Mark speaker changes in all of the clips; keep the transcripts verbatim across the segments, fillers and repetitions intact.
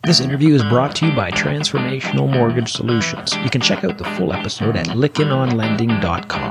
Speaker 1: This interview is brought to you by Transformational Mortgage Solutions. You can check out the full episode at lykken on lending dot com.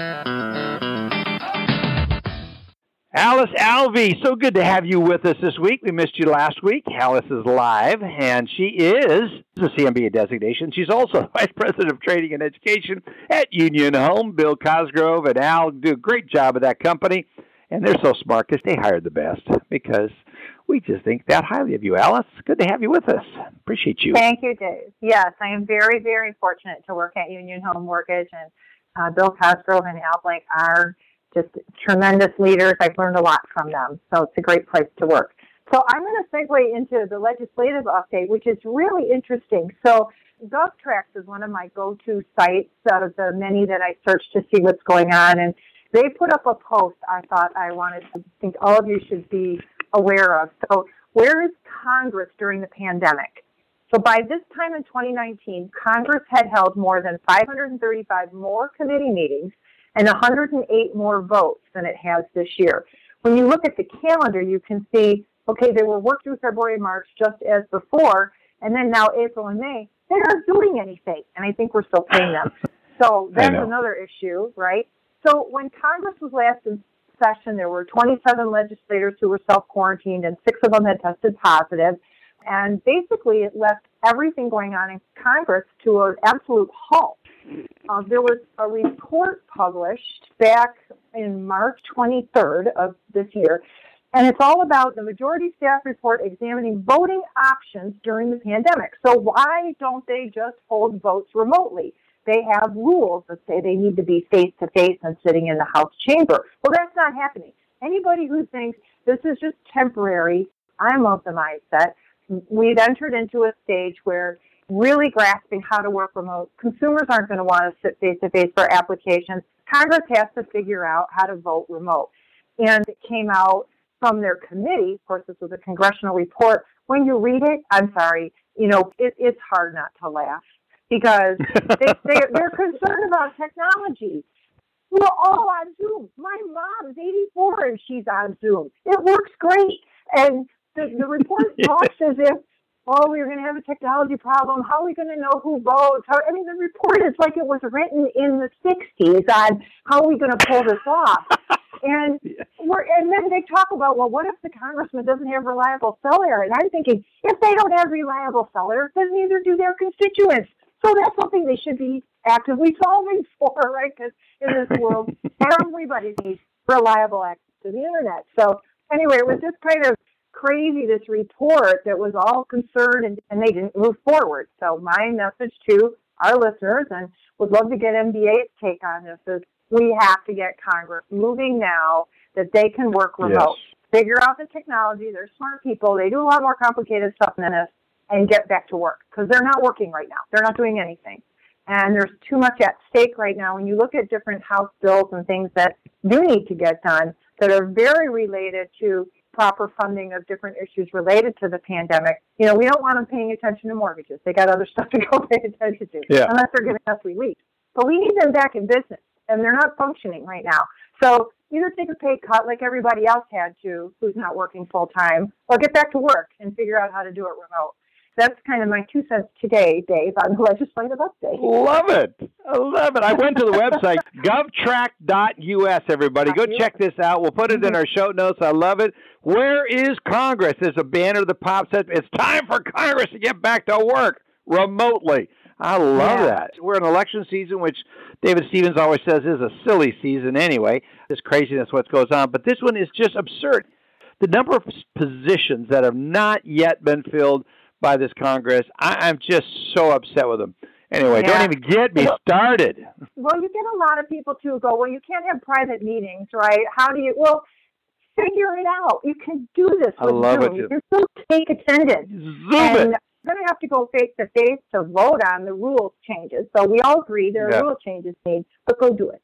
Speaker 2: Alice Alvey, so good to have you with us this week. We missed you last week. Alice is live, and she is a C M B A designation. She's also Vice President of Training and Education at Union Home. Bill Cosgrove and Al do a great job at that company, and they're so smart because they hired the best, because we just think that highly of you, Alice. Good to have you with us. Appreciate you.
Speaker 3: Thank you, Dave. Yes, I am very, very fortunate to work at Union Home Mortgage, and uh, Bill Cosgrove and Al Blank are just tremendous leaders. I've learned a lot from them, so it's a great place to work. So I'm going to segue into the legislative update, which is really interesting. So GovTrax is one of my go-to sites out of the many that I search to see what's going on, and they put up a post I thought I wanted to think all of you should be aware of. So where is Congress during the pandemic? So by this time in twenty nineteen, Congress had held more than five hundred thirty-five more committee meetings and one hundred eight more votes than it has this year. When you look at the calendar, you can see, okay, they were worked through February and March just as before, and then now April and May, they aren't doing anything, and I think we're still paying them. So that's another issue, right? So when Congress was last in session, there were twenty-seven legislators who were self-quarantined, and six of them had tested positive. And basically, it left everything going on in Congress to an absolute halt. Uh, there was a report published back in March twenty-third of this year, and it's all about the majority staff report examining voting options during the pandemic. So why don't they just hold votes remotely? They have rules that say they need to be face-to-face and sitting in the House chamber. Well, that's not happening. Anybody who thinks this is just temporary, I'm of the mindset, we've entered into a stage where really grasping how to work remote, consumers aren't going to want to sit face-to-face for applications. Congress has to figure out how to vote remote. And it came out from their committee. Of course, this was a congressional report. When you read it, I'm sorry, you know, it, it's hard not to laugh, because they, they, they're concerned about technology. We're all on Zoom. My mom's eighty-four and she's on Zoom. It works great. And the, the report talks as if, oh, we're going to have a technology problem. How are we going to know who votes? How, I mean, the report is like it was written in the sixties on how are we going to pull this off. And we're, and then they talk about, well, what if the congressman doesn't have reliable cell air? And I'm thinking, if they don't have reliable cell air, then neither do their constituents. So that's something they should be actively solving for, right? Because in this world, everybody needs reliable access to the internet. So anyway, it was just kind of crazy, this report that was all concerned, and, and they didn't move forward. So my message to our listeners, and would love to get M B A's take on this, is we have to get Congress moving now that they can work remote. Yes. Figure out the technology. They're smart people. They do a lot more complicated stuff than this, and get back to work, because they're not working right now. They're not doing anything. And there's too much at stake right now. When you look at different House bills and things that do need to get done that are very related to proper funding of different issues related to the pandemic, you know, we don't want them paying attention to mortgages. They got other stuff to go pay attention to, yeah. unless they're giving us relief. But we need them back in business, and they're not functioning right now. So either take a pay cut like everybody else had to who's not working full-time, or get back to work and figure out how to do it remote. That's kind of my two cents today, Dave, on the legislative update.
Speaker 2: Love it. I love it. I went to the website, govtrack dot U S, everybody. Go check this out. We'll put it in our show notes. I love it. Where is Congress? There's a banner that pops up. It's time for Congress to get back to work remotely. I love yeah. that. We're in election season, which David Stevens always says is a silly season anyway. This craziness, what goes on. But this one is just absurd. The number of positions that have not yet been filled by this Congress, I, I'm just so upset with them. Anyway, yeah. don't even get me started.
Speaker 3: Well, you get a lot of people, too, go, well, you can't have private meetings, right? How do you, well, figure it out. You can do this with
Speaker 2: I love
Speaker 3: Zoom.
Speaker 2: It.
Speaker 3: You can still take attendance.
Speaker 2: Zoom
Speaker 3: and
Speaker 2: it.
Speaker 3: You're going to have to go face-to-face to vote on the rules changes. So we all agree there are
Speaker 2: yeah.
Speaker 3: rule changes made, but go do it.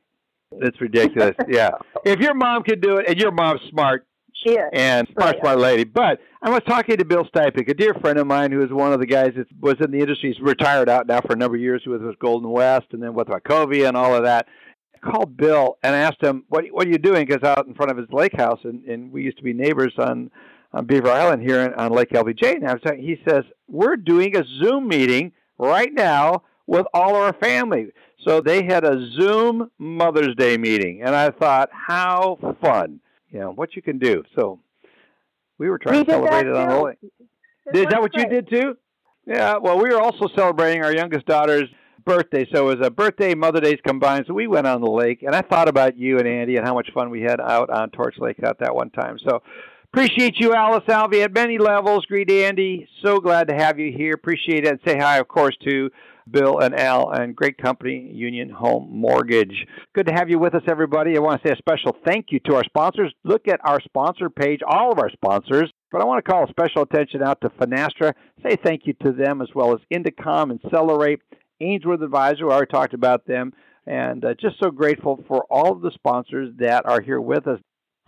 Speaker 2: It's ridiculous, yeah. If your mom can do it, and your mom's smart,
Speaker 3: She is.
Speaker 2: And smart,
Speaker 3: right.
Speaker 2: smart lady. But I was talking to Bill Stipek, a dear friend of mine who is one of the guys that was in the industry. He's retired out now for a number of years with Golden West and then with Wachovia and all of that. I called Bill and asked him, what, what are you doing? Because out in front of his lake house, and, and we used to be neighbors on on Beaver Island here on Lake L B J. And I was talking, he says, we're doing a Zoom meeting right now with all our family. So they had a Zoom Mother's Day meeting. And I thought, how fun, you know, what you can do. So we were trying
Speaker 3: we
Speaker 2: to celebrate it on the lake. Is that what
Speaker 3: great.
Speaker 2: you did too? Yeah, well, we were also celebrating our youngest daughter's birthday. So it was a birthday, Mother Days combined. So we went on the lake. And I thought about you and Andy and how much fun we had out on Torch Lake at that one time. So appreciate you, Alice Alvey, at many levels. Greet Andy. So glad to have you here. Appreciate it. And say hi, of course, to Bill and Al and great company, Union Home Mortgage. Good to have you with us, everybody. I want to say a special thank you to our sponsors. Look at our sponsor page, all of our sponsors. But I want to call special attention out to Finastra. Say thank you to them, as well as Indicom and Celerate, Ainsworth Advisor. We already talked about them. And uh, just so grateful for all of the sponsors that are here with us.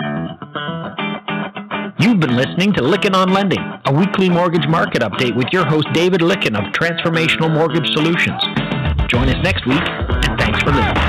Speaker 1: You've been listening to Lykken on Lending, a weekly mortgage market update with your host David Lykken of Transformational Mortgage Solutions. Join us next week, and thanks for listening.